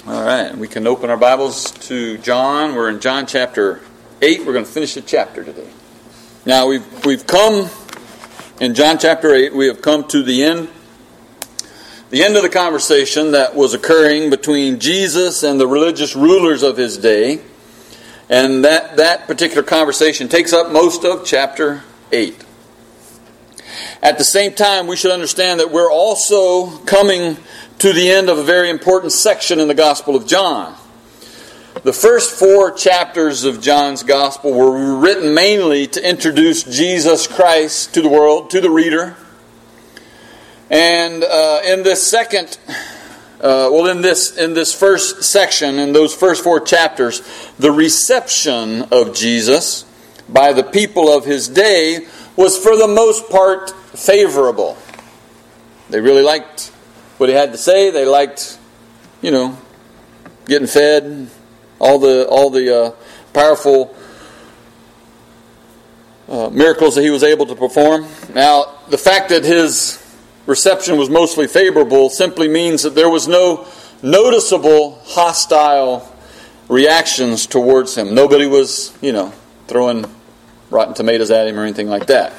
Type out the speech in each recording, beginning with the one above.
All right, we can open our Bibles to John. We're in John chapter 8. We're going to finish the chapter today. Now, we've come, in John chapter 8, we have come to the end of the conversation that was occurring between Jesus and the religious rulers of his day. And that particular conversation takes up most of chapter 8. At the same time, we should understand that we're also coming to the end of a very important section in the Gospel of John. The first 4 chapters of John's Gospel were written mainly to introduce Jesus Christ to the world, to the reader. And in this first section, in those first 4 chapters, the reception of Jesus by the people of his day was for the most part favorable. They really liked what he had to say. They liked, getting fed, all the powerful miracles that he was able to perform. Now, the fact that his reception was mostly favorable simply means that there was no noticeable hostile reactions towards him. Nobody was, throwing rotten tomatoes at him or anything like that.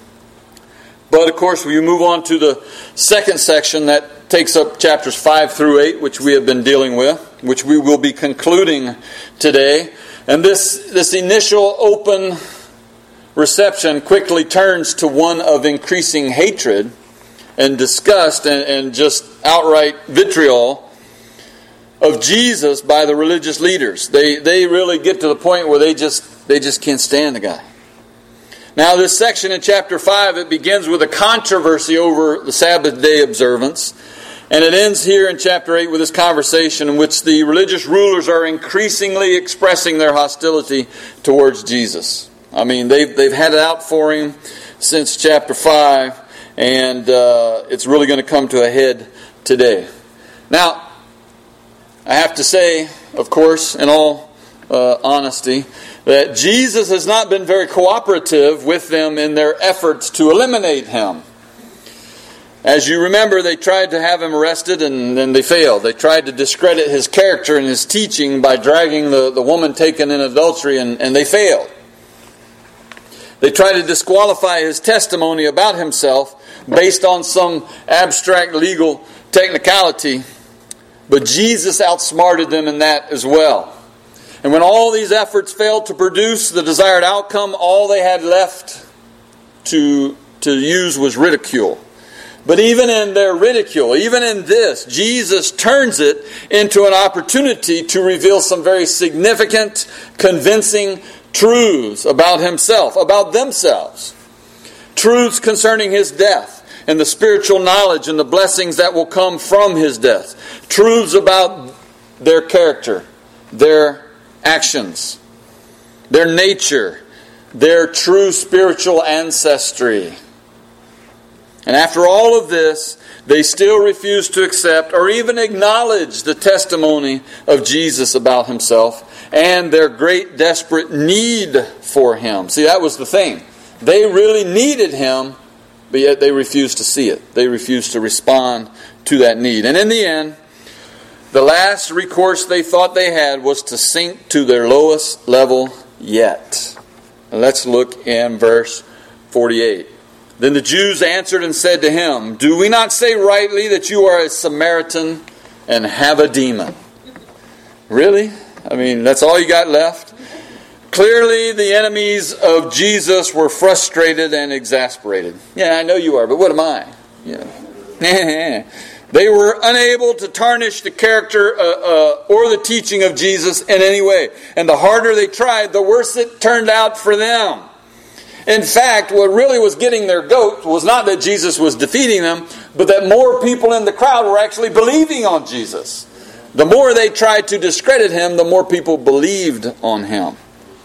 But of course, we move on to the second section that takes up chapters 5 through 8, which we have been dealing with, which we will be concluding today. And this initial open reception quickly turns to one of increasing hatred and disgust and just outright vitriol of Jesus by the religious leaders. They really get to the point where they just can't stand the guy. Now, this section in chapter 5, it begins with a controversy over the Sabbath day observance. And it ends here in chapter 8 with this conversation in which the religious rulers are increasingly expressing their hostility towards Jesus. I mean, they've had it out for him since chapter 5, and it's really going to come to a head today. Now, I have to say, of course, in all honesty, that Jesus has not been very cooperative with them in their efforts to eliminate him. As you remember, they tried to have him arrested and then they failed. They tried to discredit his character and his teaching by dragging the woman taken in adultery, and they failed. They tried to disqualify his testimony about himself based on some abstract legal technicality, but Jesus outsmarted them in that as well. And when all these efforts failed to produce the desired outcome, all they had left to use was ridicule. But even in their ridicule, even in this, Jesus turns it into an opportunity to reveal some very significant, convincing truths about himself, about themselves. Truths concerning his death and the spiritual knowledge and the blessings that will come from his death. Truths about their character, their actions, their nature, their true spiritual ancestry. And after all of this, they still refuse to accept or even acknowledge the testimony of Jesus about himself and their great desperate need for him. See, that was the thing. They really needed him, but yet they refused to see it. They refused to respond to that need. And in the end, the last recourse they thought they had was to sink to their lowest level yet. Let's look in verse 48. Then the Jews answered and said to him, "Do we not say rightly that you are a Samaritan and have a demon?" Really? I mean, that's all you got left? Clearly, the enemies of Jesus were frustrated and exasperated. Yeah, I know you are, but what am I? They were unable to tarnish the character or the teaching of Jesus in any way. And the harder they tried, the worse it turned out for them. In fact, what really was getting their goat was not that Jesus was defeating them, but that more people in the crowd were actually believing on Jesus. The more they tried to discredit him, the more people believed on him.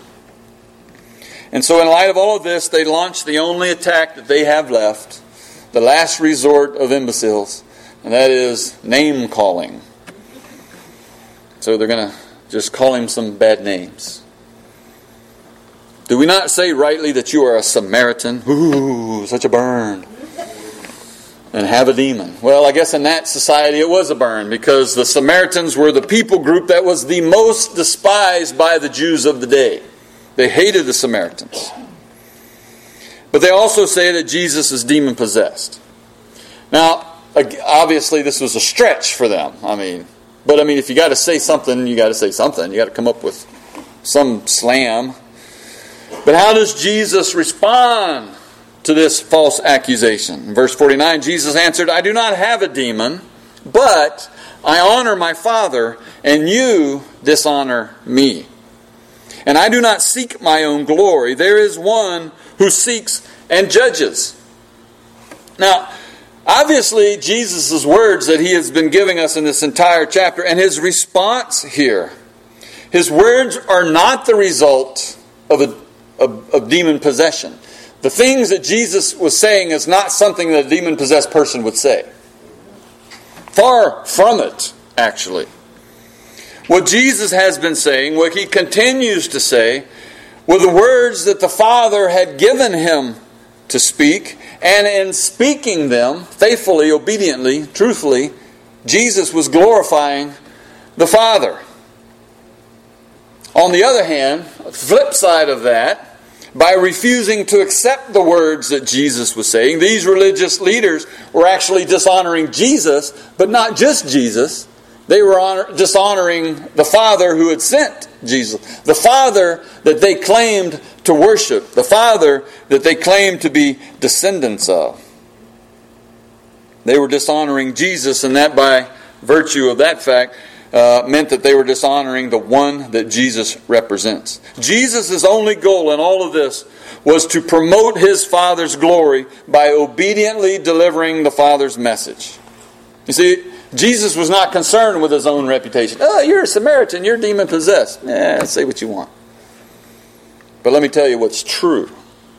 And so in light of all of this, they launched the only attack that they have left, the last resort of imbeciles, and that is name-calling. So they're going to just call him some bad names. Do we not say rightly that you are a Samaritan? Ooh, such a burn. and have a demon. Well, I guess in that society it was a burn, because the Samaritans were the people group that was the most despised by the Jews of the day. They hated the Samaritans. But they also say that Jesus is demon-possessed. Now, obviously this was a stretch for them. But if you got to say something, you got to say something. You got to come up with some slam. But how does Jesus respond to this false accusation? In verse 49, Jesus answered, I do not have a demon, but I honor my Father, and you dishonor me. And I do not seek my own glory. There is one who seeks and judges. Now, obviously, Jesus' words that he has been giving us in this entire chapter, and his response here, his words are not the result of demon possession. The things that Jesus was saying is not something that a demon-possessed person would say. Far from it, actually. What Jesus has been saying, what he continues to say, were the words that the Father had given him to speak, and in speaking them, faithfully, obediently, truthfully, Jesus was glorifying the Father. On the other hand, flip side of that, by refusing to accept the words that Jesus was saying, these religious leaders were actually dishonoring Jesus, but not just Jesus. They were dishonoring the Father who had sent Jesus. The Father that they claimed to worship. The Father that they claimed to be descendants of. They were dishonoring Jesus, and that by virtue of that fact meant that they were dishonoring the one that Jesus represents. Jesus' only goal in all of this was to promote his Father's glory by obediently delivering the Father's message. You see, Jesus was not concerned with his own reputation. Oh, you're a Samaritan, you're demon-possessed. Say what you want. But let me tell you what's true.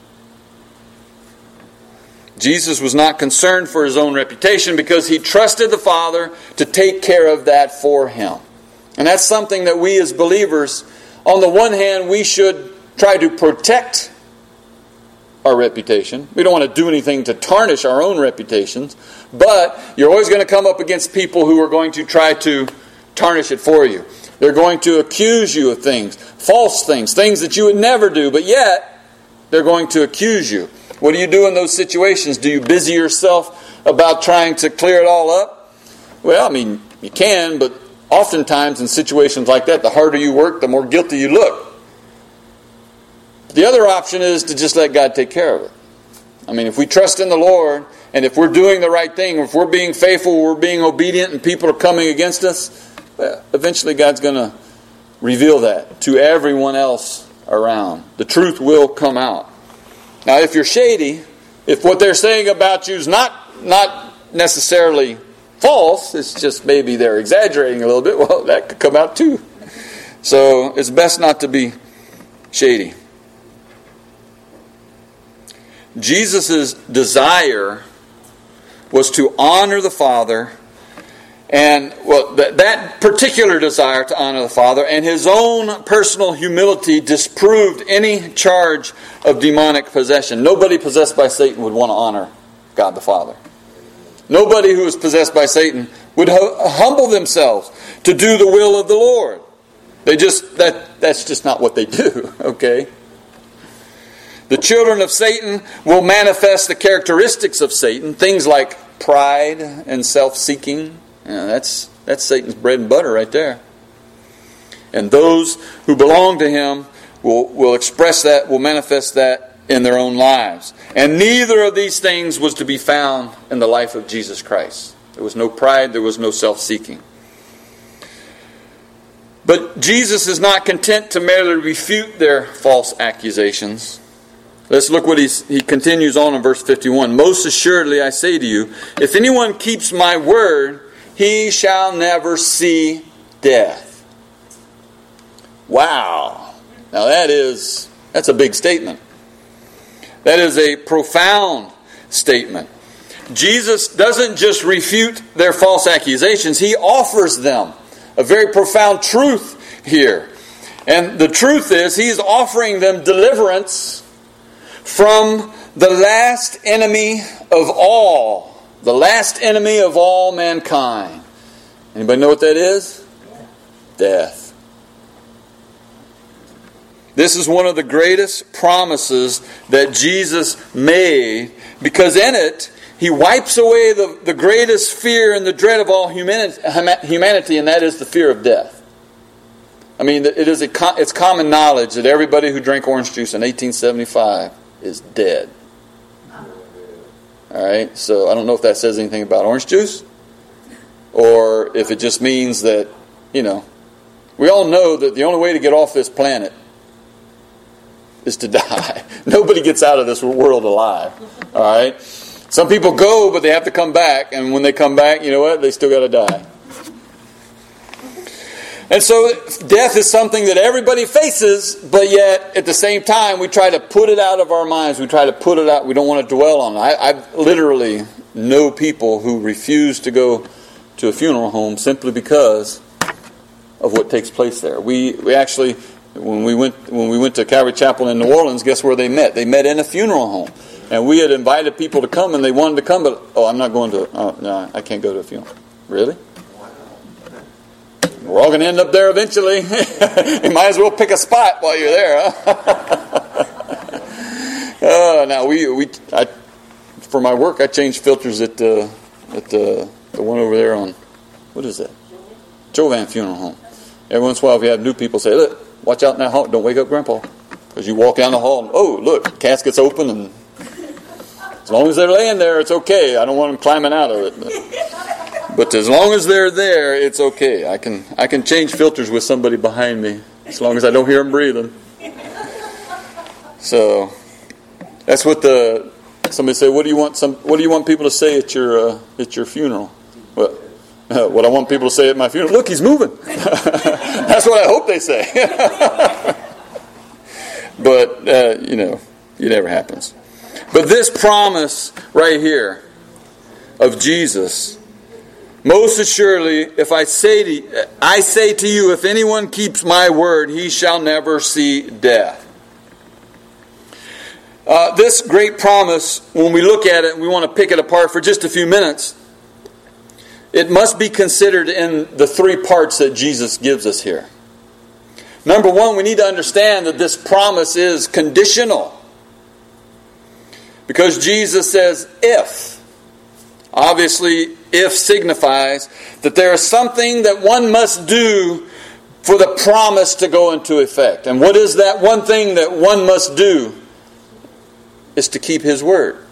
Jesus was not concerned for his own reputation because he trusted the Father to take care of that for him. And that's something that we as believers, on the one hand, we should try to protect our reputation. We don't want to do anything to tarnish our own reputations. But you're always going to come up against people who are going to try to tarnish it for you. They're going to accuse you of things, false things, things that you would never do, but yet they're going to accuse you. What do you do in those situations? Do you busy yourself about trying to clear it all up? Well, you can, but oftentimes in situations like that, the harder you work, the more guilty you look. The other option is to just let God take care of it. If we trust in the Lord, and if we're doing the right thing, if we're being faithful, we're being obedient, and people are coming against us, well, eventually God's going to reveal that to everyone else around. The truth will come out. Now, if you're shady, if what they're saying about you is not necessarily false, it's just maybe they're exaggerating a little bit, well, that could come out too. So it's best not to be shady. Jesus' desire was to honor the Father, and that particular desire to honor the Father and his own personal humility disproved any charge of demonic possession. Nobody possessed by Satan would want to honor God the Father. Nobody who is possessed by Satan would humble themselves to do the will of the Lord. That's just not what they do, okay? The children of Satan will manifest the characteristics of Satan, things like pride and self-seeking. That's Satan's bread and butter right there. And those who belong to him will express that, will manifest that in their own lives. And neither of these things was to be found in the life of Jesus Christ. There was no pride, there was no self-seeking. But Jesus is not content to merely refute their false accusations. Let's look what he continues on in verse 51. Most assuredly I say to you, if anyone keeps my word, he shall never see death. Wow. Now that's a big statement. That is a profound statement. Jesus doesn't just refute their false accusations, he offers them a very profound truth here. And the truth is, he's offering them deliverance from the last enemy of all The last enemy of all mankind. Anybody know what that is? Death. This is one of the greatest promises that Jesus made, because in it, He wipes away the greatest fear and the dread of all humanity, and that is the fear of death. I mean, it's common knowledge that everybody who drank orange juice in 1875 is dead. All right, so I don't know if that says anything about orange juice, or if it just means that, we all know that the only way to get off this planet is to die. Nobody gets out of this world alive. All right? Some people go, but they have to come back, and when they come back, you know what? They still got to die. And so death is something that everybody faces, but yet at the same time we try to put it out of our minds. We try to put it out. We don't want to dwell on it. I literally know people who refuse to go to a funeral home simply because of what takes place there. We actually, when we went to Calvary Chapel in New Orleans, guess where they met? They met in a funeral home. And we had invited people to come, and they wanted to come, but I'm not going to. No, I can't go to a funeral. Really? We're all going to end up there eventually. You might as well pick a spot while you're there, huh? Now I for my work, I change filters at the one over there on, what is that? Jovan Funeral Home. Every once in a while, if you have new people, say, "Look, watch out in that hall. Don't wake up Grandpa," because you walk down the hall. And, oh, look, casket's open, and as long as they're laying there, it's okay. I don't want them climbing out of it. But as long as they're there, it's okay. I can change filters with somebody behind me as long as I don't hear them breathing. So that's what somebody say. What do you want people to say at your funeral? Well, what I want people to say at my funeral. Look, he's moving. That's what I hope they say. But it never happens. But this promise right here of Jesus. Most assuredly, if I say to you, if anyone keeps my word, he shall never see death. This great promise, when we look at it, we want to pick it apart for just a few minutes. It must be considered in the three parts that Jesus gives us here. Number one, we need to understand that this promise is conditional. Because Jesus says, if. Obviously, if signifies that there is something that one must do for the promise to go into effect. And what is that one thing that one must do? Is to keep His word.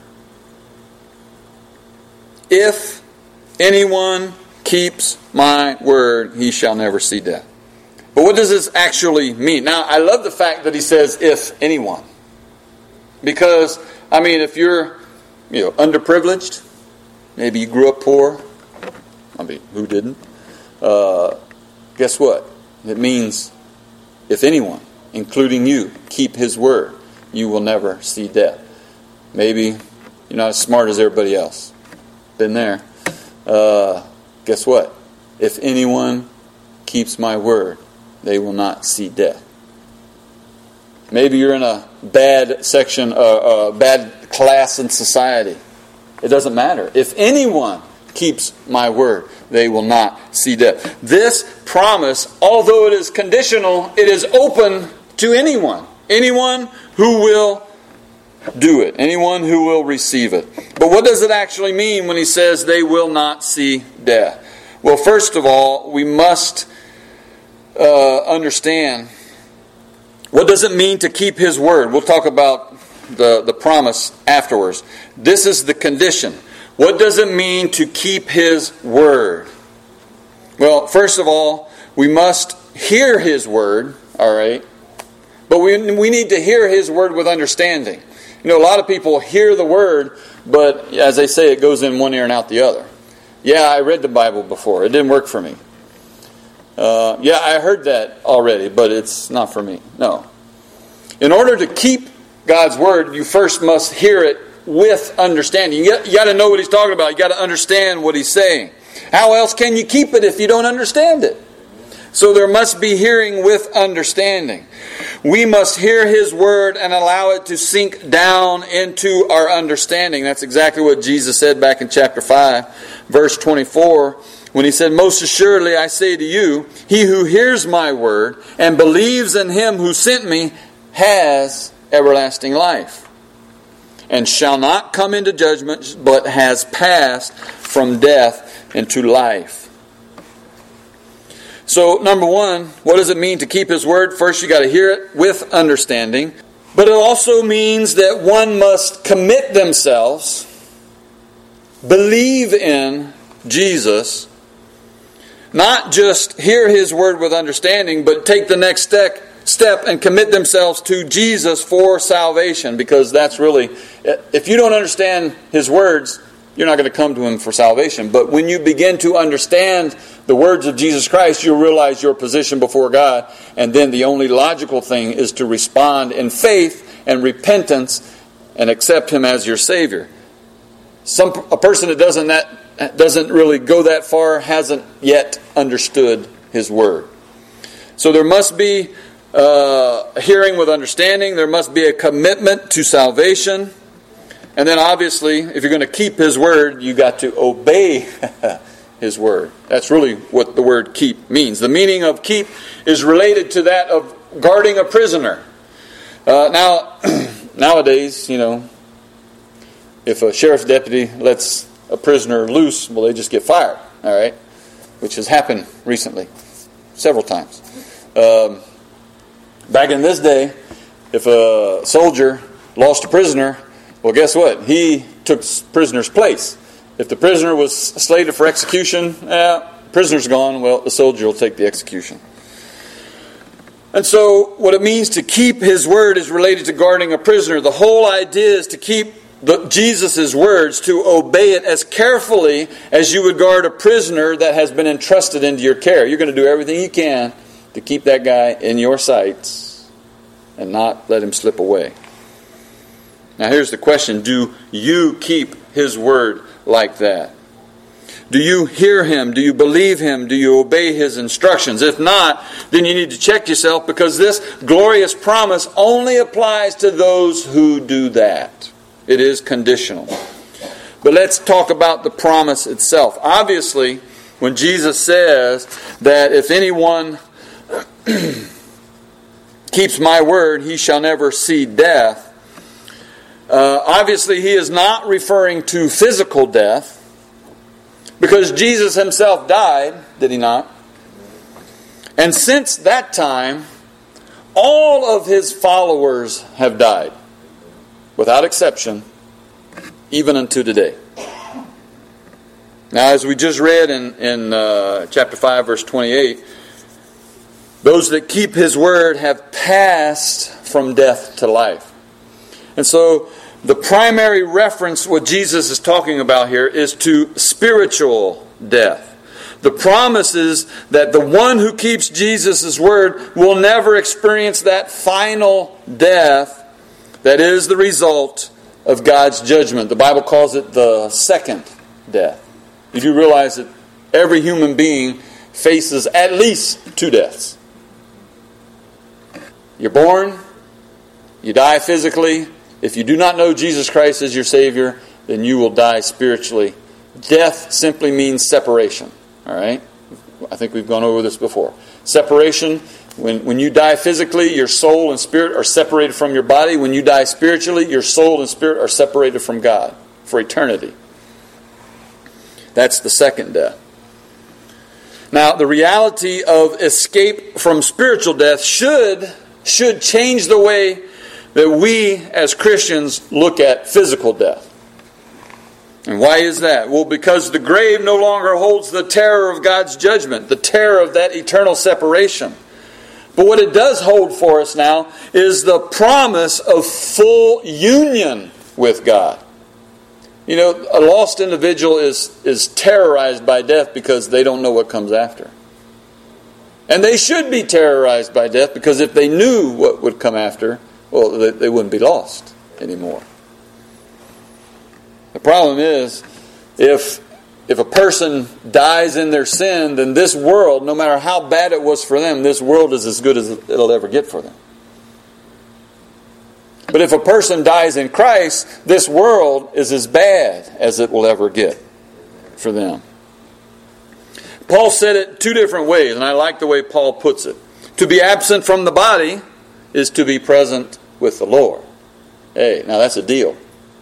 If anyone keeps my word, he shall never see death. But what does this actually mean? Now, I love the fact that he says, if anyone. Because, if you're underprivileged, maybe you grew up poor. Who didn't? Guess what? It means if anyone, including you, keep His word, you will never see death. Maybe you're not as smart as everybody else. Been there. Guess what? If anyone keeps my word, they will not see death. Maybe you're in a bad section, bad class in society. It doesn't matter. If anyone keeps my word, they will not see death. This promise, although it is conditional, it is open to anyone. Anyone who will do it. Anyone who will receive it. But what does it actually mean when he says they will not see death? Well, first of all, we must understand, what does it mean to keep His word? We'll talk about the promise afterwards. This is the condition. What does it mean to keep His word? Well, first of all, we must hear His word, all right? But we need to hear His word with understanding. A lot of people hear the word, but as they say, it goes in one ear and out the other. Yeah, I read the Bible before. It didn't work for me. Yeah, I heard that already, but it's not for me. No. In order to keep God's word, you first must hear it with understanding. You got to know what He's talking about. You got to understand what He's saying. How else can you keep it if you don't understand it? So there must be hearing with understanding. We must hear His Word and allow it to sink down into our understanding. That's exactly what Jesus said back in chapter 5, verse 24, when He said, "Most assuredly I say to you, he who hears my word and believes in Him who sent me has everlasting life, and shall not come into judgment, but has passed from death into life." So, number one, what does it mean to keep His Word? First, you got to hear it with understanding. But it also means that one must commit themselves, believe in Jesus, not just hear His Word with understanding, but take the next step and commit themselves to Jesus for salvation. Because that's really, if you don't understand His words, you're not going to come to Him for salvation. But when you begin to understand the words of Jesus Christ, you'll realize your position before God. And then the only logical thing is to respond in faith and repentance and accept Him as your Savior. A person that doesn't really go that far hasn't yet understood His Word. So there must be hearing with understanding. There must be a commitment to salvation. And then obviously, if you're going to keep His Word, you got to obey His Word. That's really what the word keep means. The meaning of keep is related to that of guarding a prisoner. Nowadays, if a sheriff's deputy lets a prisoner loose, well, they just get fired, all right? Which has happened recently, several times. Back in this day, if a soldier lost a prisoner, well, guess what? He took prisoner's place. If the prisoner was slated for execution, prisoner's gone, well, the soldier will take the execution. And so, what it means to keep His Word is related to guarding a prisoner. The whole idea is to keep Jesus' words, to obey it as carefully as you would guard a prisoner that has been entrusted into your care. You're going to do everything you can to keep that guy in your sights and not let him slip away. Now here's the question. Do you keep His Word like that? Do you hear Him? Do you believe Him? Do you obey His instructions? If not, then you need to check yourself, because this glorious promise only applies to those who do that. It is conditional. But let's talk about the promise itself. Obviously, when Jesus says that if anyone keeps my word, he shall never see death, obviously He is not referring to physical death, because Jesus Himself died, did He not? And since that time, all of His followers have died, without exception, even unto today. Now, as we just read in chapter 5, verse 28, those that keep His Word have passed from death to life. And so, the primary reference, what Jesus is talking about here, is to spiritual death. The promise is that the one who keeps Jesus' word will never experience that final death that is the result of God's judgment. The Bible calls it the second death. You do realize that every human being faces at least two deaths. You're born, you die physically. If you do not know Jesus Christ as your Savior, then you will die spiritually. Death simply means separation. All right? I think we've gone over this before. Separation, when you die physically, your soul and spirit are separated from your body. When you die spiritually, your soul and spirit are separated from God for eternity. That's the second death. Now, the reality of escape from spiritual death should change the way that we as Christians look at physical death. And why is that? Well, because the grave no longer holds the terror of God's judgment, the terror of that eternal separation. But what it does hold for us now is the promise of full union with God. You know, a lost individual is terrorized by death because they don't know what comes after. And they should be terrorized by death, because if they knew what would come after, well, they wouldn't be lost anymore. The problem is, if a person dies in their sin, then this world, no matter how bad it was for them, this world is as good as it'll ever get for them. But if a person dies in Christ, this world is as bad as it will ever get for them. Paul said it two different ways, and I like the way Paul puts it. To be absent from the body is to be present with the Lord. Hey, now that's a deal.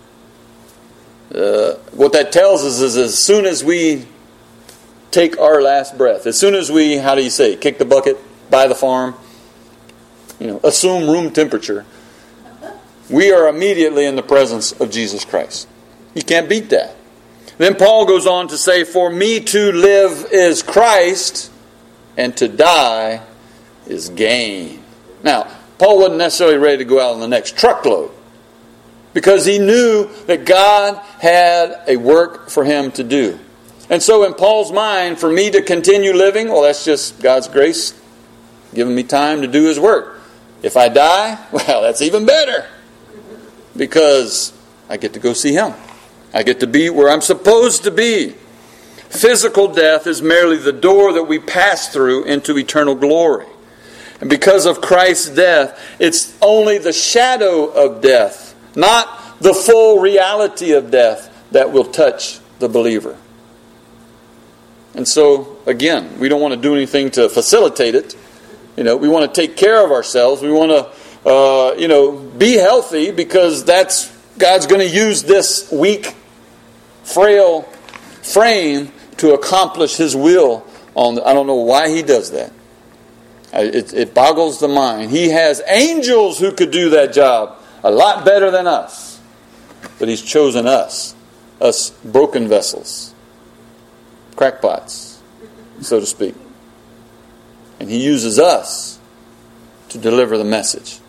What that tells us is as soon as we take our last breath, as soon as we, how do you say, kick the bucket, buy the farm, assume room temperature, we are immediately in the presence of Jesus Christ. You can't beat that. Then Paul goes on to say, for me to live is Christ, and to die is gain. Now, Paul wasn't necessarily ready to go out on the next truckload, because he knew that God had a work for him to do. And so in Paul's mind, for me to continue living, well, that's just God's grace giving me time to do His work. If I die, well, that's even better, because I get to go see Him. I get to be where I'm supposed to be. Physical death is merely the door that we pass through into eternal glory. And because of Christ's death, it's only the shadow of death, not the full reality of death, that will touch the believer. And so, again, we don't want to do anything to facilitate it. We want to take care of ourselves. We want to, be healthy, because that's God's going to use this weak, frail frame to accomplish His will. I don't know why He does that. It boggles the mind. He has angels who could do that job a lot better than us. But He's chosen us broken vessels, crackpots, so to speak. And He uses us to deliver the message.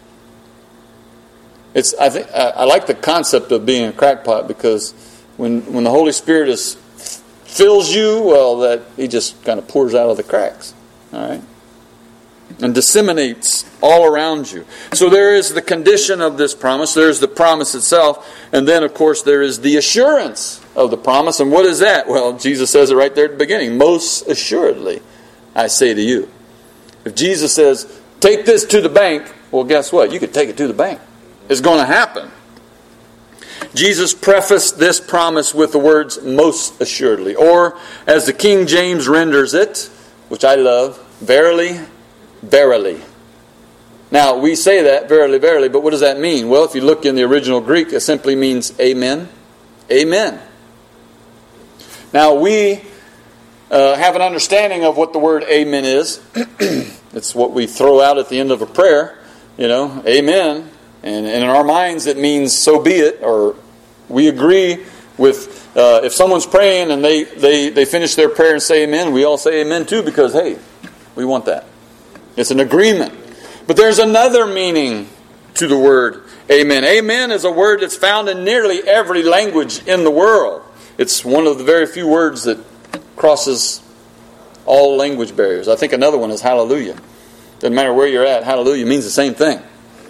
I like the concept of being a crackpot, because when the Holy Spirit fills you, well, that He just kind of pours out of the cracks, all right, and disseminates all around you. So there is the condition of this promise. There's the promise itself, and then, of course, there is the assurance of the promise. And what is that? Well, Jesus says it right there at the beginning. Most assuredly, I say to you. If Jesus says, take this to the bank, well, guess what? You could take it to the bank. It's going to happen. Jesus prefaced this promise with the words, most assuredly. Or, as the King James renders it, which I love, verily, verily. Now, we say that, verily, verily, but what does that mean? Well, if you look in the original Greek, it simply means amen. Amen. Now, we have an understanding of what the word amen is. It's what we throw out at the end of a prayer. Amen. And in our minds it means so be it, or we agree with, if someone's praying and they finish their prayer and say amen, we all say amen too, because hey, we want that. It's an agreement. But there's another meaning to the word amen. Amen is a word that's found in nearly every language in the world. It's one of the very few words that crosses all language barriers. I think another one is hallelujah. Doesn't matter where you're at, hallelujah means the same thing.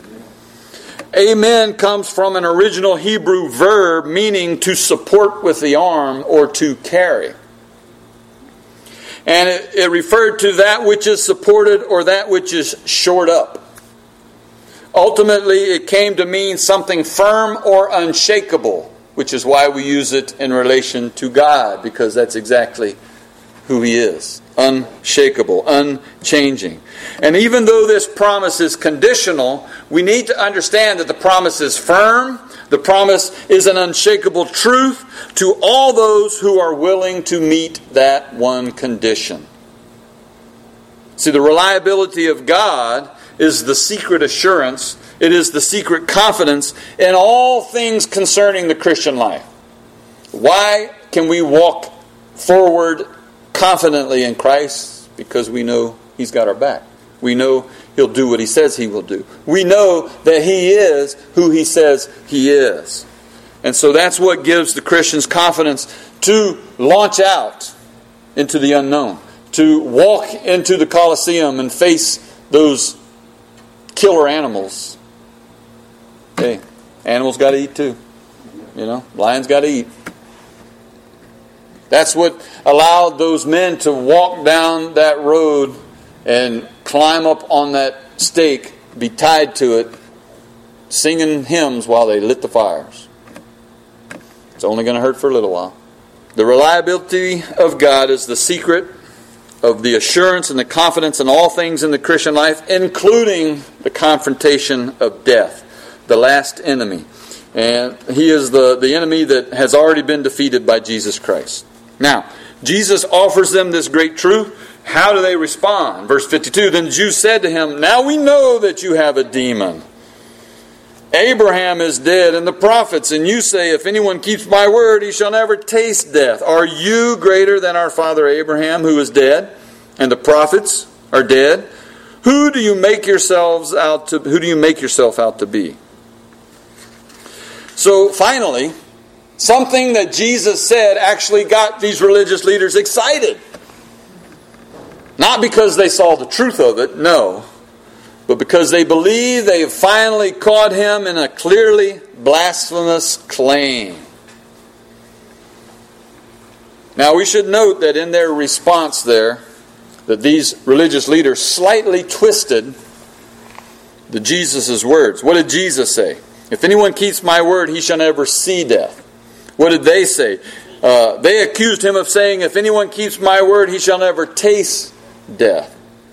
Amen comes from an original Hebrew verb meaning to support with the arm or to carry. And it referred to that which is supported or that which is shored up. Ultimately, it came to mean something firm or unshakable, which is why we use it in relation to God, because that's exactly who He is. Unshakable, unchanging. And even though this promise is conditional, we need to understand that the promise is firm. The promise is an unshakable truth to all those who are willing to meet that one condition. See, the reliability of God is the secret assurance. It is the secret confidence in all things concerning the Christian life. Why can we walk forward confidently in Christ? Because we know He's got our back. We know He'll do what He says He will do. We know that He is who He says He is. And so that's what gives the Christians confidence to launch out into the unknown, to walk into the Colosseum and face those killer animals. Hey, animals got to eat too. Lions got to eat. That's what allowed those men to walk down that road and climb up on that stake, be tied to it, singing hymns while they lit the fires. It's only going to hurt for a little while. The reliability of God is the secret of the assurance and the confidence in all things in the Christian life, including the confrontation of death, the last enemy. And he is the enemy that has already been defeated by Jesus Christ. Now, Jesus offers them this great truth. How do they respond? Verse 52, then the Jews said to him, now we know that you have a demon. Abraham is dead and the prophets, and you say, if anyone keeps my word, he shall never taste death. Are you greater than our father Abraham, who is dead, and the prophets are dead? Who do you make yourself out to be? So finally, something that Jesus said actually got these religious leaders excited. Not because they saw the truth of it, no, but because they believe they have finally caught him in a clearly blasphemous claim. Now we should note that in their response there, that these religious leaders slightly twisted Jesus' words. What did Jesus say? If anyone keeps my word, he shall never see death. What did they say? They accused him of saying, if anyone keeps my word, he shall never taste death.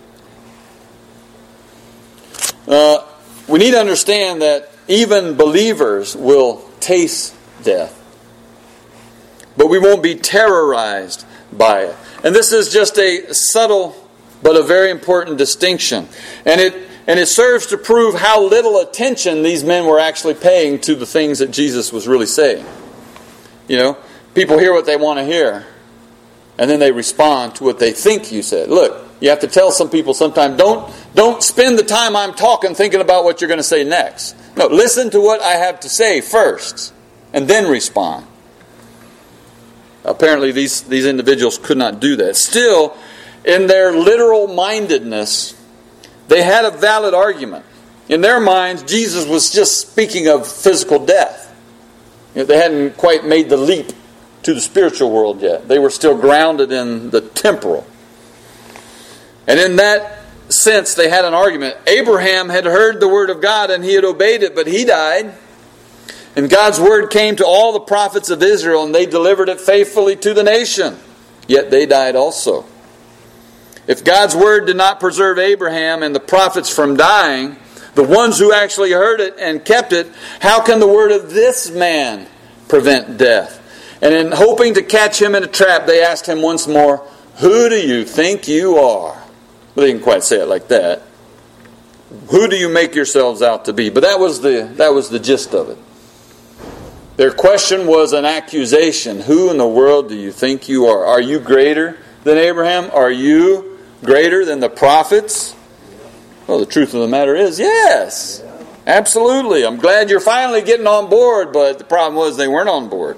We need to understand that even believers will taste death. But we won't be terrorized by it. And this is just a subtle but a very important distinction. And it serves to prove how little attention these men were actually paying to the things that Jesus was really saying. You know, people hear what they want to hear, and then they respond to what they think you said. Look, you have to tell some people sometimes, don't spend the time I'm talking thinking about what you're going to say next. No, listen to what I have to say first, and then respond. Apparently these individuals could not do that. Still, in their literal mindedness, they had a valid argument. In their minds, Jesus was just speaking of physical death. You know, they hadn't quite made the leap to the spiritual world yet. They were still grounded in the temporal. And in that sense, they had an argument. Abraham had heard the word of God and he had obeyed it, but he died. And God's word came to all the prophets of Israel, and they delivered it faithfully to the nation. Yet they died also. If God's word did not preserve Abraham and the prophets from dying, the ones who actually heard it and kept it, how can the word of this man prevent death? And in hoping to catch him in a trap, they asked him once more, who do you think you are? Well, they didn't quite say it like that. Who do you make yourselves out to be? But that was the gist of it. Their question was an accusation. Who in the world do you think you are? Are you greater than Abraham? Are you greater than the prophets? Well, the truth of the matter is, yes. Absolutely. I'm glad you're finally getting on board, but the problem was they weren't on board.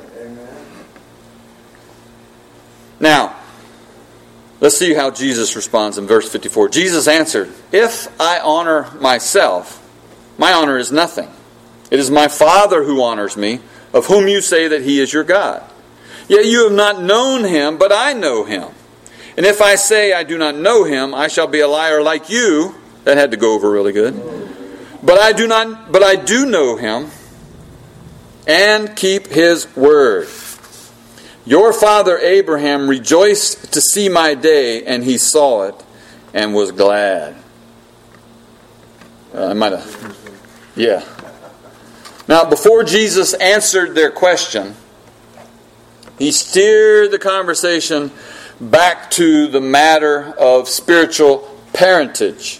Now, let's see how Jesus responds in verse 54. Jesus answered, if I honor myself, my honor is nothing. It is my Father who honors me, of whom you say that he is your God. Yet you have not known him, but I know him. And if I say I do not know him, I shall be a liar like you. That had to go over really good. But I do know him and keep his word. Your father Abraham rejoiced to see my day, and he saw it and was glad. Yeah. Now, before Jesus answered their question, he steered the conversation back to the matter of spiritual parentage.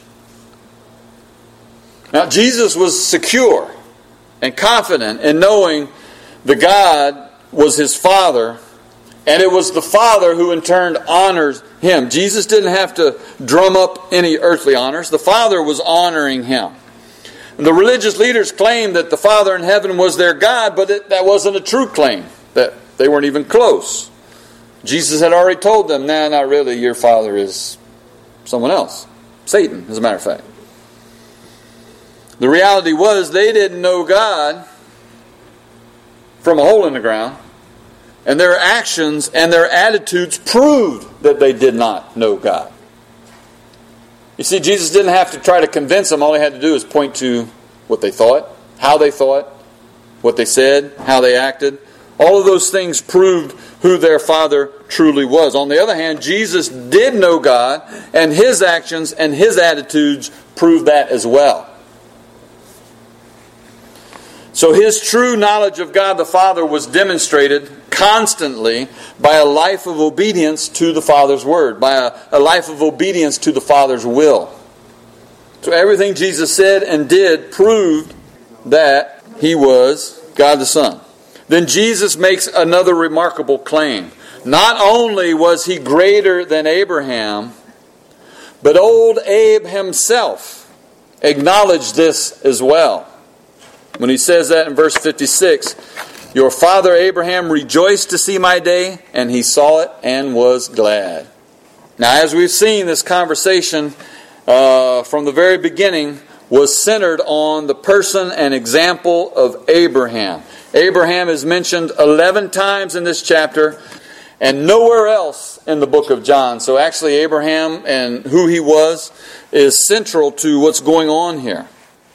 Now, Jesus was secure and confident in knowing that God was his Father, and it was the Father who in turn honors him. Jesus didn't have to drum up any earthly honors. The Father was honoring him. The religious leaders claimed that the Father in heaven was their God, but that wasn't a true claim. That they weren't even close. Jesus had already told them, nah, not really, your Father is someone else. Satan, as a matter of fact. The reality was they didn't know God from a hole in the ground, and their actions and their attitudes proved that they did not know God. You see, Jesus didn't have to try to convince them. All he had to do is point to what they thought how they thought, what they said, how they acted. All of those things proved who their father truly was. On the other hand, Jesus did know God, and his actions and his attitudes proved that as well. So his true knowledge of God the Father was demonstrated constantly by a life of obedience to the Father's word, by a life of obedience to the Father's will. So everything Jesus said and did proved that he was God the Son. Then Jesus makes another remarkable claim. Not only was he greater than Abraham, but old Abe himself acknowledged this as well. When he says that in verse 56, your father Abraham rejoiced to see my day, and he saw it and was glad. Now, as we've seen, this conversation from the very beginning was centered on the person and example of Abraham. Abraham is mentioned 11 times in this chapter and nowhere else in the book of John. So actually Abraham and who he was is central to what's going on here.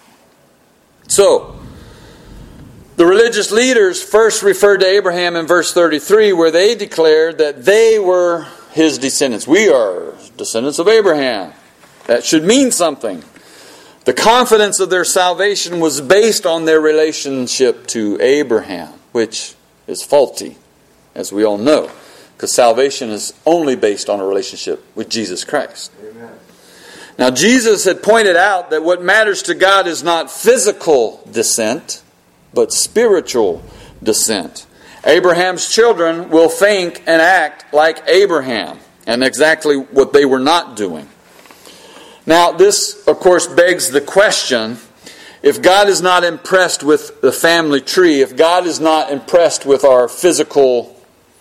So, the religious leaders first referred to Abraham in verse 33, where they declared that they were his descendants. We are descendants of Abraham. That should mean something. The confidence of their salvation was based on their relationship to Abraham, which is faulty, as we all know, because salvation is only based on a relationship with Jesus Christ. Amen. Now, Jesus had pointed out that what matters to God is not physical descent, but spiritual descent. Abraham's children will think and act like Abraham, and exactly what they were not doing. Now, this, of course, begs the question, if God is not impressed with the family tree, if God is not impressed with our physical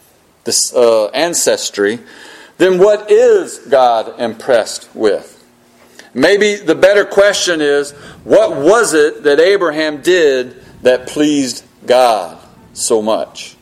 ancestry, then what is God impressed with? Maybe the better question is, what was it that Abraham did that pleased God so much?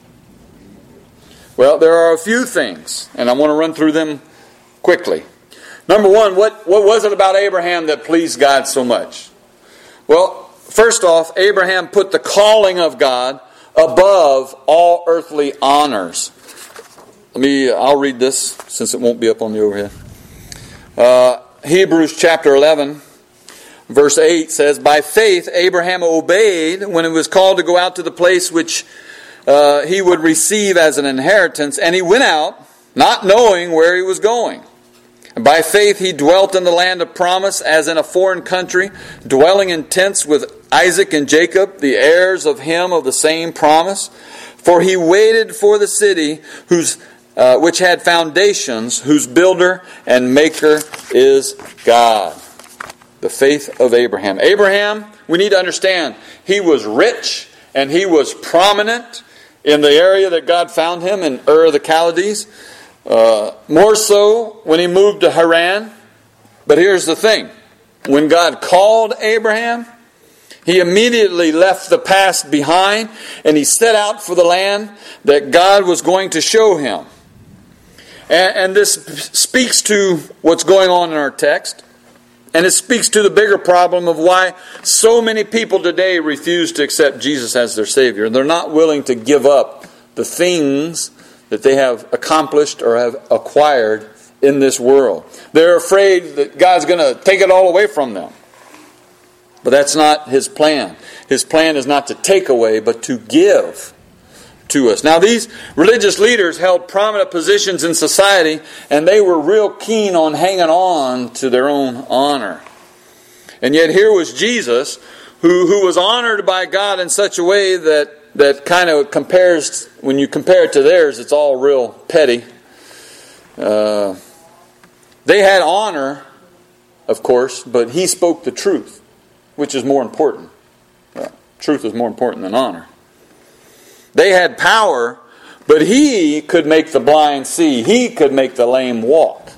Well, there are a few things, and I want to run through them quickly. Number one, what was it about Abraham that pleased God so much? Well, first off, Abraham put the calling of God above all earthly honors. I'll read this since it won't be up on the overhead. Hebrews chapter 11, verse 8 says, by faith Abraham obeyed when he was called to go out to the place which he would receive as an inheritance, and he went out not knowing where he was going. And by faith he dwelt in the land of promise as in a foreign country, dwelling in tents with Isaac and Jacob, the heirs of him of the same promise. For he waited for the city which had foundations, whose builder and maker is God. The faith of Abraham. Abraham, we need to understand, he was rich and he was prominent in the area that God found him in Ur of the Chaldees. More so when he moved to Haran. But here's the thing. When God called Abraham, he immediately left the past behind and he set out for the land that God was going to show him. And this speaks to what's going on in our text. And it speaks to the bigger problem of why so many people today refuse to accept Jesus as their Savior. They're not willing to give up the things that they have accomplished or have acquired in this world. They're afraid that God's going to take it all away from them. But that's not His plan. His plan is not to take away, but to give to us. Now, these religious leaders held prominent positions in society, and they were real keen on hanging on to their own honor. And yet here was Jesus, who was honored by God in such a way that kind of compares, when you compare it to theirs, it's all real petty. They had honor, of course, but he spoke the truth, which is more important. Truth is more important than honor. They had power, but he could make the blind see. He could make the lame walk.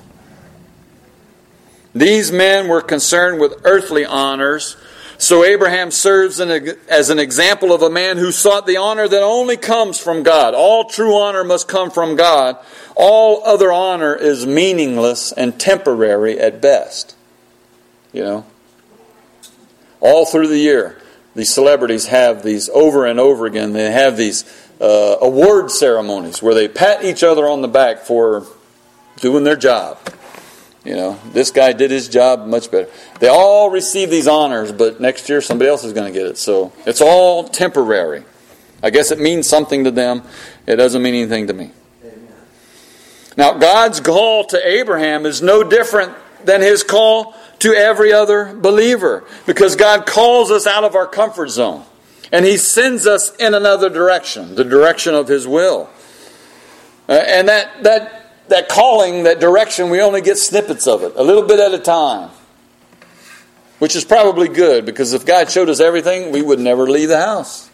These men were concerned with earthly honors, so Abraham serves as an example of a man who sought the honor that only comes from God. All true honor must come from God. All other honor is meaningless and temporary at best. You know? All through the year, these celebrities have these over and over again. They have these award ceremonies where they pat each other on the back for doing their job. You know, this guy did his job much better. They all receive these honors, but next year somebody else is going to get it. So it's all temporary. I guess it means something to them. It doesn't mean anything to me. Amen. Now, God's call to Abraham is no different than His call to every other believer, because God calls us out of our comfort zone and He sends us in another direction, the direction of His will. And that calling, that direction, we only get snippets of it, a little bit at a time. Which is probably good, because if God showed us everything, we would never leave the house.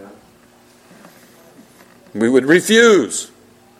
We would refuse.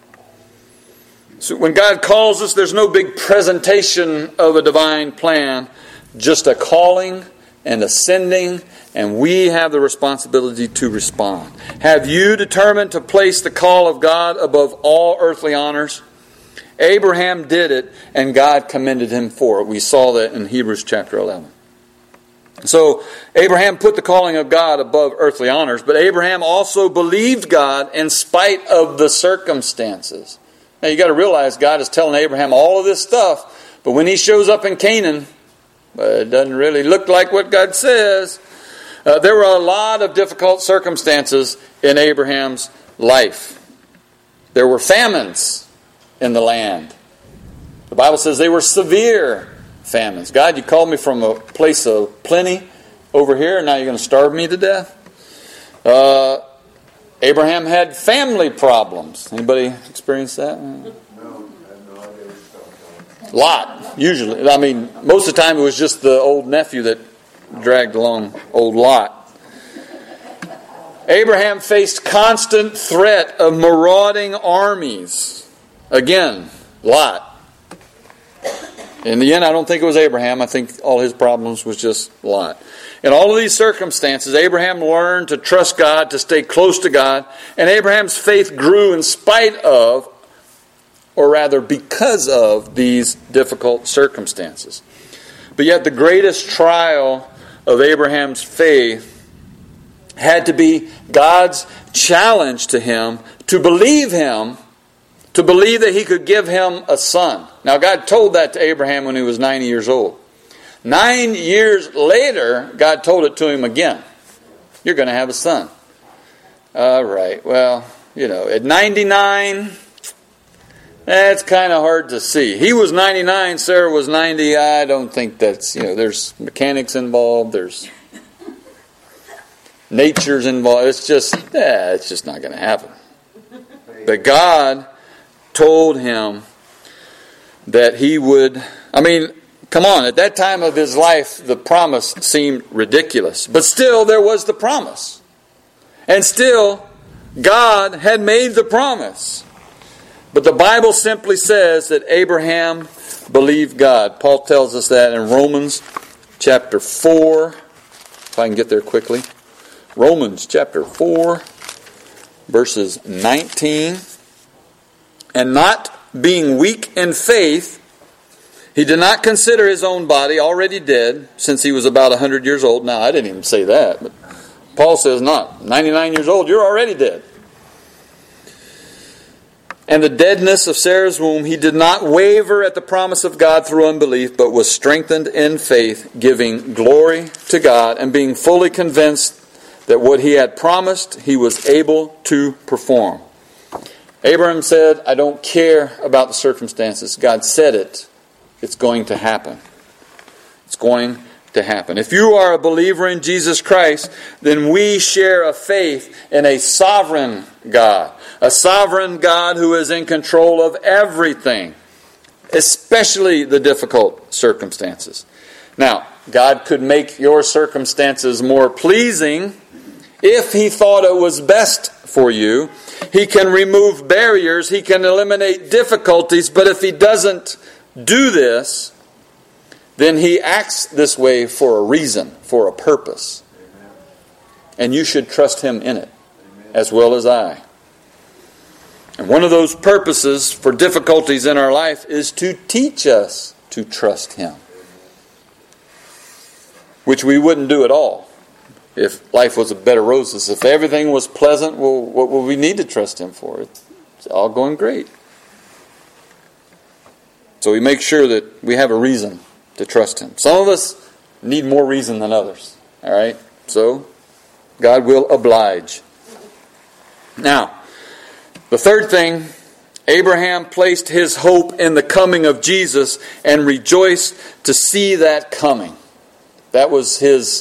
So when God calls us, there's no big presentation of a divine plan, just a calling and a sending, and we have the responsibility to respond. Have you determined to place the call of God above all earthly honors? Abraham did it, and God commended him for it. We saw that in Hebrews chapter 11. So Abraham put the calling of God above earthly honors, but Abraham also believed God in spite of the circumstances. Now you got to realize God is telling Abraham all of this stuff, but when he shows up in Canaan, it doesn't really look like what God says. There were a lot of difficult circumstances in Abraham's life. There were famines in the land. The Bible says they were severe famines. God, you called me from a place of plenty over here, and now you're going to starve me to death? Abraham had family problems. Anybody experience that? No, I have no idea. Lot, usually. I mean, most of the time it was just the old nephew that dragged along old Lot. Abraham faced constant threat of marauding armies. Again, Lot. In the end, I don't think it was Abraham. I think all his problems was just Lot. In all of these circumstances, Abraham learned to trust God, to stay close to God, and Abraham's faith grew in spite of, or rather because of, these difficult circumstances. But yet the greatest trial of Abraham's faith had to be God's challenge to him to believe that He could give him a son. Now, God told that to Abraham when he was 90 years old. 9 years later, God told it to him again. You're going to have a son. All right, well, at 99, that's kind of hard to see. He was 99, Sarah was 90. I don't think that's, there's mechanics involved, there's nature's involved. It's just not going to happen. But God told him that He would, come on, at that time of his life, the promise seemed ridiculous. But still, there was the promise. And still, God had made the promise. But the Bible simply says that Abraham believed God. Paul tells us that in Romans chapter 4. If I can get there quickly. Romans chapter 4, verses 19. And not being weak in faith, he did not consider his own body already dead, since he was about 100 years old. Now, I didn't even say that, but Paul says not. 99 years old, you're already dead. And the deadness of Sarah's womb, he did not waver at the promise of God through unbelief, but was strengthened in faith, giving glory to God, and being fully convinced that what he had promised, he was able to perform. Abraham said, I don't care about the circumstances. God said it. It's going to happen. It's going to happen. If you are a believer in Jesus Christ, then we share a faith in a sovereign God. A sovereign God who is in control of everything, especially the difficult circumstances. Now, God could make your circumstances more pleasing if He thought it was best for you. He can remove barriers. He can eliminate difficulties. But if He doesn't do this, then He acts this way for a reason, for a purpose. And you should trust Him in it, as well as I. And one of those purposes for difficulties in our life is to teach us to trust Him, which we wouldn't do at all if life was a bed of roses. If everything was pleasant, well, what would we need to trust Him for? It's all going great. So we make sure that we have a reason to trust Him. Some of us need more reason than others. All right? So God will oblige. Now, the third thing, Abraham placed his hope in the coming of Jesus and rejoiced to see that coming. That's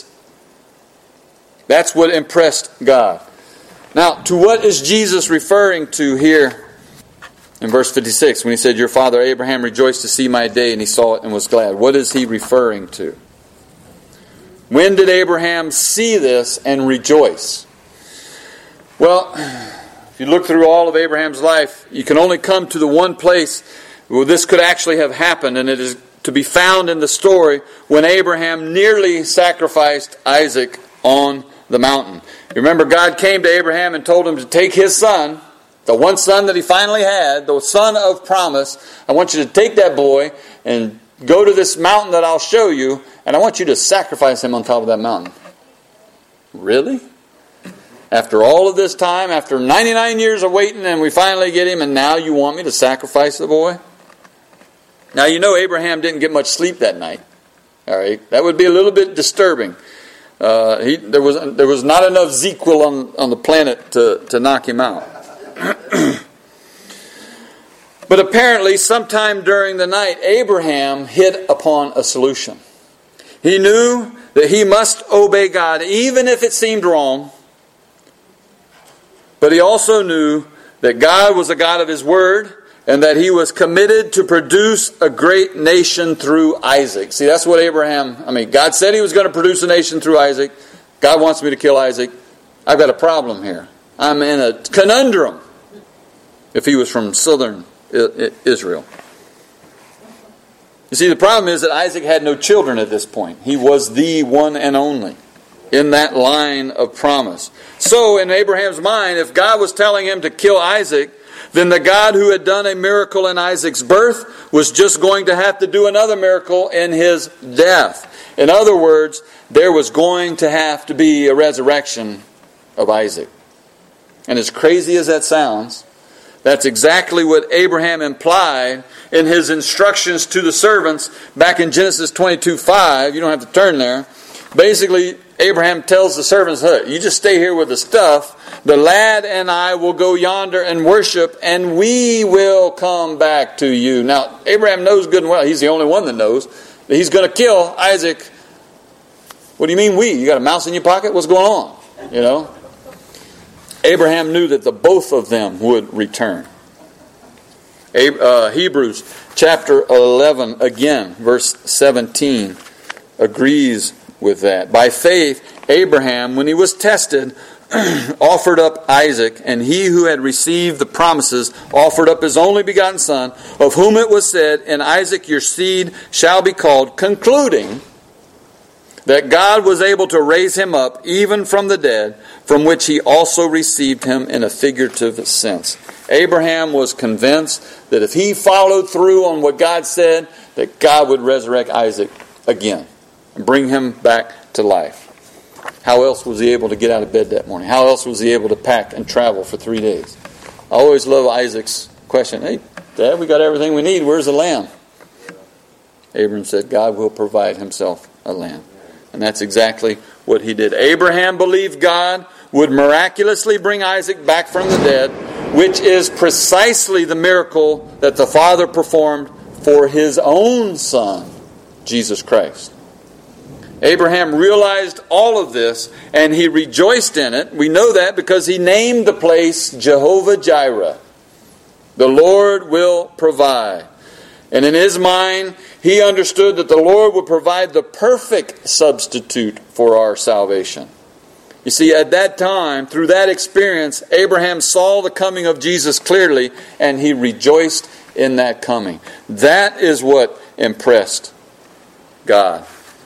what impressed God. Now, to what is Jesus referring to here in verse 56 when He said, "Your father Abraham rejoiced to see my day, and he saw it and was glad"? What is He referring to? When did Abraham see this and rejoice? Well, if you look through all of Abraham's life, you can only come to the one place where this could actually have happened, and it is to be found in the story when Abraham nearly sacrificed Isaac on the mountain. Remember, God came to Abraham and told him to take his son, the one son that he finally had, the son of promise. I want you to take that boy and go to this mountain that I'll show you, and I want you to sacrifice him on top of that mountain. Really? After all of this time, after 99 years of waiting, and we finally get him, and now you want me to sacrifice the boy? Now, you know Abraham didn't get much sleep that night. All right, that would be a little bit disturbing. There was not enough Zequel on the planet to knock him out. But apparently, sometime during the night, Abraham hit upon a solution. He knew that he must obey God, even if it seemed wrong. But he also knew that God was a God of His Word, and that He was committed to produce a great nation through Isaac. See, that's what God said He was going to produce a nation through Isaac. God wants me to kill Isaac. I've got a problem here. I'm in a conundrum. If he was from southern Israel. You see, the problem is that Isaac had no children at this point. He was the one and only in that line of promise. So, in Abraham's mind, if God was telling him to kill Isaac, then the God who had done a miracle in Isaac's birth was just going to have to do another miracle in his death. In other words, there was going to have to be a resurrection of Isaac. And as crazy as that sounds, that's exactly what Abraham implied in his instructions to the servants back in Genesis 22:5. You don't have to turn there. Basically, Abraham tells the servants, "Hey, you just stay here with the stuff. The lad and I will go yonder and worship, and we will come back to you." Now, Abraham knows good and well, he's the only one that knows, that he's going to kill Isaac. What do you mean we? You got a mouse in your pocket? What's going on? You know? Abraham knew that the both of them would return. Hebrews chapter 11, again, verse 17, agrees with that. By faith, Abraham, when he was tested, offered up Isaac, and he who had received the promises offered up his only begotten son, of whom it was said, "In Isaac your seed shall be called," concluding that God was able to raise him up even from the dead, from which he also received him in a figurative sense. Abraham was convinced that if he followed through on what God said, that God would resurrect Isaac again and bring him back to life. How else was he able to get out of bed that morning? How else was he able to pack and travel for 3 days? I always love Isaac's question. "Hey, Dad, we got everything we need. Where's the lamb?" Abraham said, "God will provide himself a lamb." And that's exactly what he did. Abraham believed God would miraculously bring Isaac back from the dead, which is precisely the miracle that the Father performed for his own Son, Jesus Christ. Abraham realized all of this, and he rejoiced in it. We know that because he named the place Jehovah Jireh. The Lord will provide. And in his mind, he understood that the Lord would provide the perfect substitute for our salvation. You see, at that time, through that experience, Abraham saw the coming of Jesus clearly, and he rejoiced in that coming. That is what impressed God.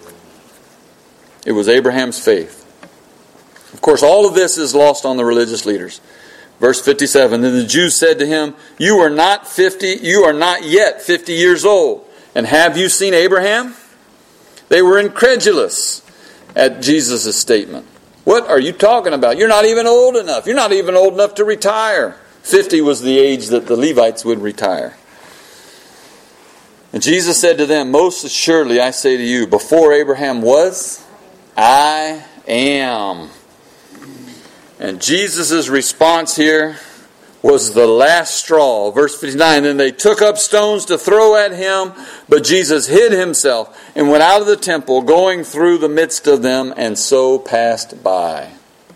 It was Abraham's faith. Of course, all of this is lost on the religious leaders. Verse 57, "Then the Jews said to him, you are not yet 50 years old, and have you seen Abraham?" They were incredulous at Jesus' statement. What are you talking about? You're not even old enough. You're not even old enough to retire. 50 was the age that the Levites would retire. And Jesus said to them, most assuredly I say to you, before Abraham was, I am. And Jesus' response here was the last straw. Verse 59, then they took up stones to throw at him, but Jesus hid himself and went out of the temple, going through the midst of them, and so passed by.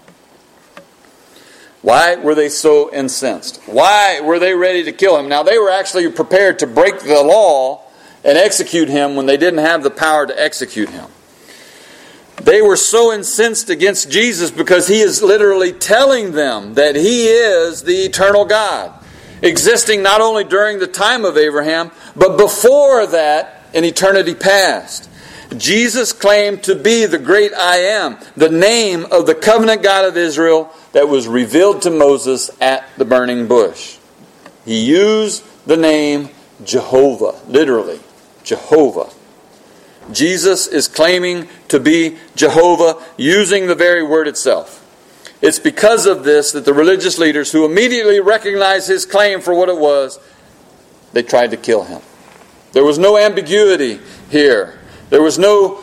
Why were they so incensed? Why were they ready to kill him? Now, they were actually prepared to break the law and execute him when they didn't have the power to execute him. They were so incensed against Jesus because he is literally telling them that he is the eternal God, existing not only during the time of Abraham, but before that in eternity past. Jesus claimed to be the great I am, the name of the covenant God of Israel that was revealed to Moses at the burning bush. He used the name Jehovah, literally, Jehovah. Jesus is claiming to be Jehovah using the very word itself. It's because of this that the religious leaders, who immediately recognized his claim for what it was, they tried to kill him. There was no ambiguity here. There was no,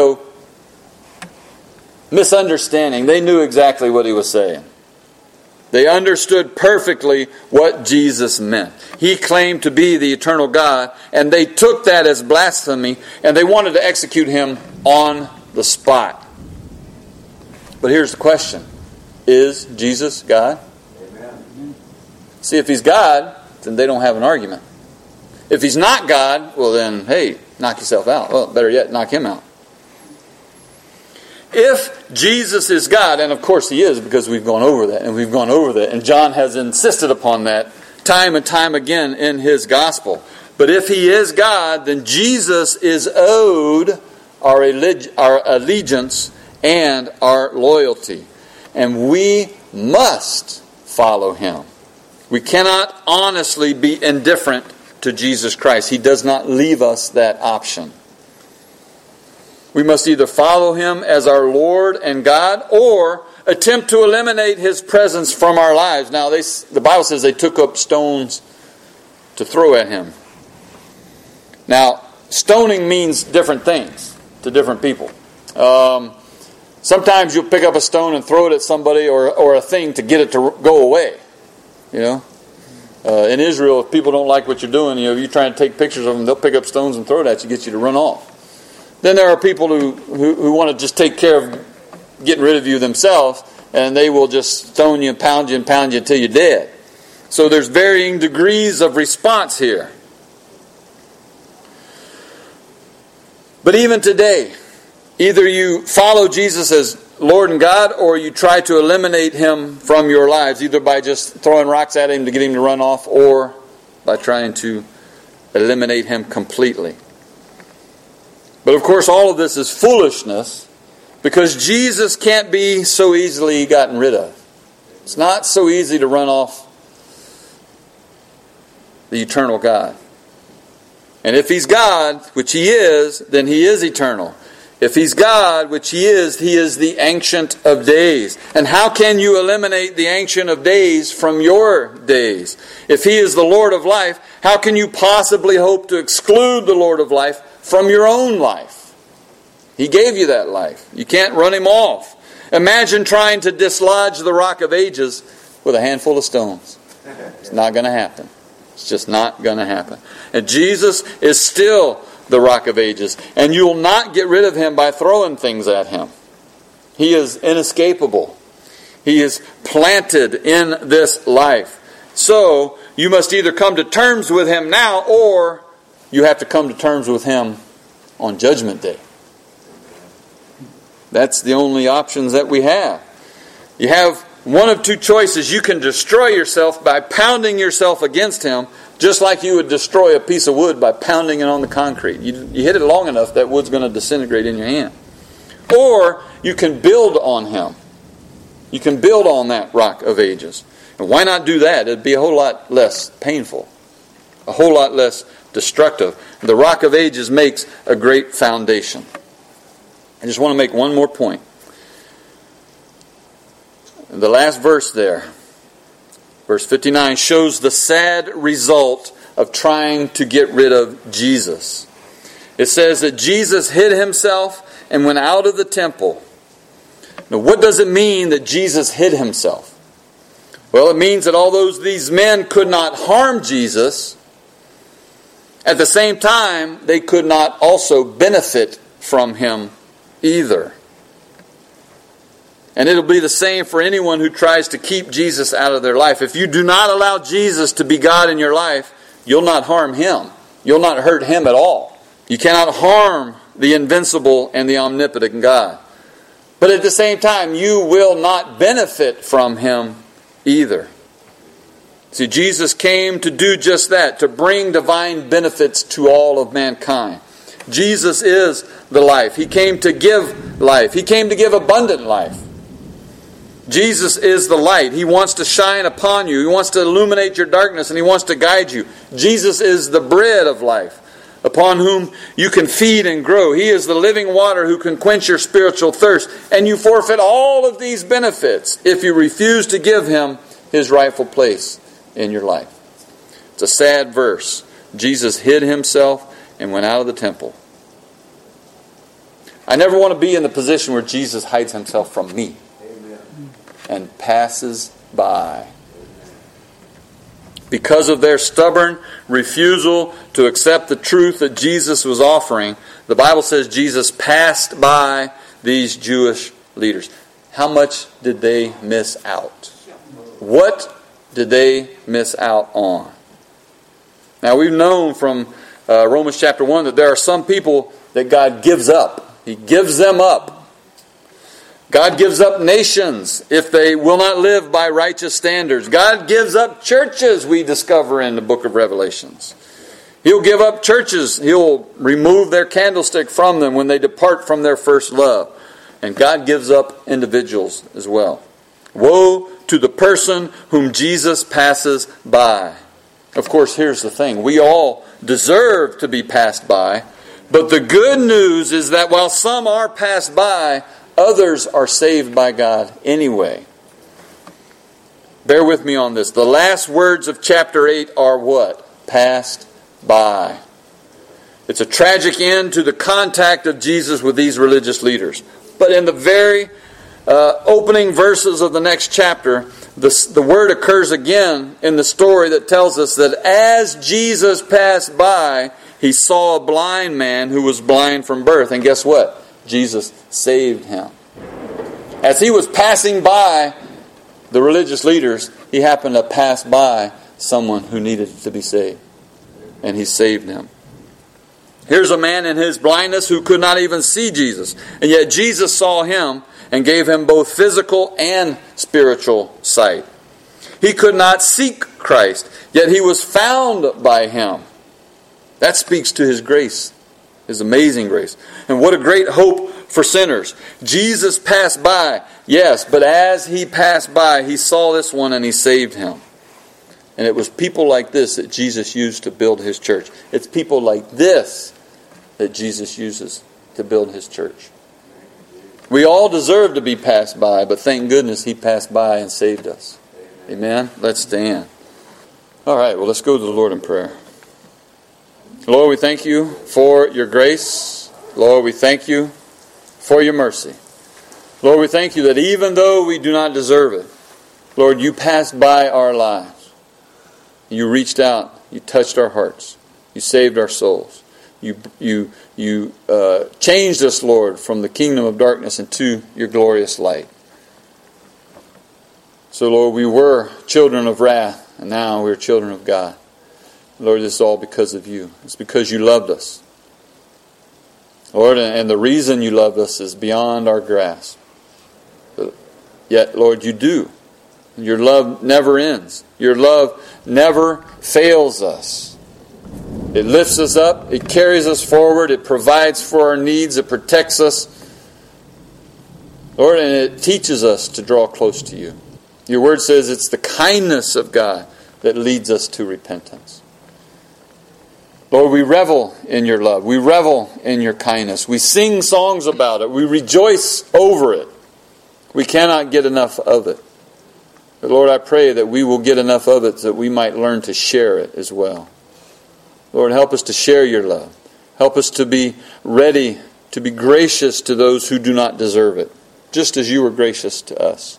misunderstanding. They knew exactly what he was saying. They understood perfectly what Jesus meant. He claimed to be the eternal God, and they took that as blasphemy, and they wanted to execute him on the spot. But here's the question. Is Jesus God? Amen. See, if he's God, then they don't have an argument. If he's not God, well then, hey, knock yourself out. Well, better yet, knock him out. If Jesus is God, and of course he is because we've gone over that, and John has insisted upon that time and time again in his gospel. But if he is God, then Jesus is owed our allegiance and our loyalty. And we must follow him. We cannot honestly be indifferent to Jesus Christ. He does not leave us that option. We must either follow him as our Lord and God or attempt to eliminate his presence from our lives. Now, the Bible says they took up stones to throw at him. Now, stoning means different things to different people. Sometimes you'll pick up a stone and throw it at somebody or a thing to get it to go away. In Israel, if people don't like what you're doing, you're trying to take pictures of them, they'll pick up stones and throw it at you, get you to run off. Then there are people who want to just take care of getting rid of you themselves, and they will just stone you and pound you until you're dead. So there's varying degrees of response here. But even today, either you follow Jesus as Lord and God, or you try to eliminate him from your lives, either by just throwing rocks at him to get him to run off, or by trying to eliminate him completely. But of course, all of this is foolishness, because Jesus can't be so easily gotten rid of. It's not so easy to run off the eternal God. And if he's God, which he is, then he is eternal. If he's God, which he is the Ancient of Days. And how can you eliminate the Ancient of Days from your days? If he is the Lord of life, how can you possibly hope to exclude the Lord of life from your own life? He gave you that life. You can't run him off. Imagine trying to dislodge the Rock of Ages with a handful of stones. It's not going to happen. It's just not going to happen. And Jesus is still the Rock of Ages. And you will not get rid of him by throwing things at him. He is inescapable. He is planted in this life. So, you must either come to terms with him now, or you have to come to terms with him on Judgment Day. That's the only options that we have. You have one of two choices. You can destroy yourself by pounding yourself against him, just like you would destroy a piece of wood by pounding it on the concrete. You hit it long enough, that wood's going to disintegrate in your hand. Or you can build on him. You can build on that Rock of Ages. And why not do that? It'd be a whole lot less painful. A whole lot less destructive. The Rock of Ages makes a great foundation. I just want to make one more point. the last verse there, verse 59, shows the sad result of trying to get rid of Jesus. It says that Jesus hid himself and went out of the temple. Now, what does it mean that Jesus hid himself? Well, it means that although these men could not harm Jesus, at the same time, they could not also benefit from him either. And it'll be the same for anyone who tries to keep Jesus out of their life. If you do not allow Jesus to be God in your life, you'll not harm him. You'll not hurt him at all. You cannot harm the invincible and the omnipotent God. But at the same time, you will not benefit from him either. See, Jesus came to do just that, to bring divine benefits to all of mankind. Jesus is the life. He came to give life. He came to give abundant life. Jesus is the light. He wants to shine upon you. He wants to illuminate your darkness, and He wants to guide you. Jesus is the bread of life, upon whom you can feed and grow. He is the living water who can quench your spiritual thirst. And you forfeit all of these benefits if you refuse to give Him His rightful place in your life. It's a sad verse. Jesus hid Himself and went out of the temple. I never want to be in the position where Jesus hides Himself from me. Amen. And passes by. Because of their stubborn refusal to accept the truth that Jesus was offering, the Bible says Jesus passed by these Jewish leaders. How much did they miss out? What did they miss out on? Now, we've known from Romans chapter 1 that there are some people that God gives up. He gives them up. God gives up nations if they will not live by righteous standards. God gives up churches, we discover in the book of Revelations. He'll give up churches. He'll remove their candlestick from them when they depart from their first love. And God gives up individuals as well. Woe to the person whom Jesus passes by. Of course, here's the thing. We all deserve to be passed by. But the good news is that while some are passed by, others are saved by God anyway. Bear with me on this. The last words of chapter 8 are what? Passed by. It's a tragic end to the contact of Jesus with these religious leaders. But in the very opening verses of the next chapter, the word occurs again in the story that tells us that as Jesus passed by, He saw a blind man who was blind from birth. And guess what? Jesus saved him. As he was passing by the religious leaders, he happened to pass by someone who needed to be saved. And He saved him. Here's a man in his blindness who could not even see Jesus. And yet Jesus saw him and gave him both physical and spiritual sight. He could not seek Christ, yet He was found by Him. That speaks to His grace, His amazing grace. And what a great hope for sinners. Jesus passed by, yes, but as He passed by, He saw this one and He saved him. And it was people like this that Jesus used to build His church. It's people like this that Jesus uses to build His church. We all deserve to be passed by, but thank goodness He passed by and saved us. Amen? Let's stand. All right, well, let's go to the Lord in prayer. Lord, we thank You for Your grace. Lord, we thank You for Your mercy. Lord, we thank You that even though we do not deserve it, Lord, You passed by our lives. You reached out. You touched our hearts. You saved our souls. You changed us, Lord, from the kingdom of darkness into Your glorious light. So, Lord, we were children of wrath, and now we're children of God. Lord, this is all because of You. It's because You loved us. Lord, and the reason You loved us is beyond our grasp. But yet, Lord, You do. Your love never ends. Your love never fails us. It lifts us up. It carries us forward. It provides for our needs. It protects us. Lord, and it teaches us to draw close to You. Your word says it's the kindness of God that leads us to repentance. Lord, we revel in Your love. We revel in Your kindness. We sing songs about it. We rejoice over it. We cannot get enough of it. But Lord, I pray that we will get enough of it that we might learn to share it as well. Lord, help us to share your love. Help us to be ready to be gracious to those who do not deserve it, just as you were gracious to us.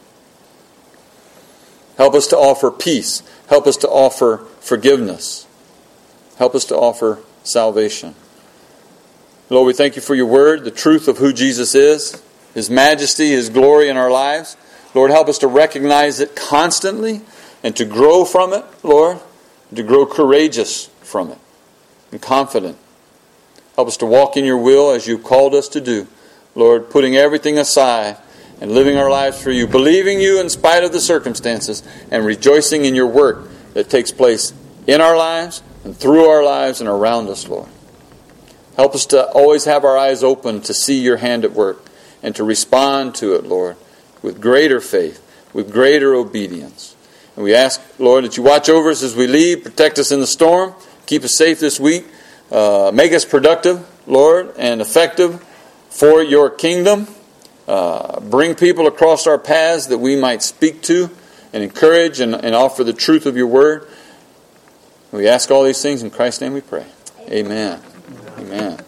Help us to offer peace. Help us to offer forgiveness. Help us to offer salvation. Lord, we thank you for your word, the truth of who Jesus is, His majesty, His glory in our lives. Lord, help us to recognize it constantly and to grow from it, Lord, and to grow courageous from it and confident. Help us to walk in your will as you've called us to do. Lord, putting everything aside and living our lives for you, believing you in spite of the circumstances and rejoicing in your work that takes place in our lives and through our lives and around us, Lord. Help us to always have our eyes open to see your hand at work and to respond to it, Lord, with greater faith, with greater obedience. And we ask, Lord, that you watch over us as we leave, protect us in the storm, keep us safe this week, make us productive, Lord, and effective for your kingdom. Bring people across our paths that we might speak to and encourage and offer the truth of your word. We ask all these things in Christ's name we pray. Amen. Amen.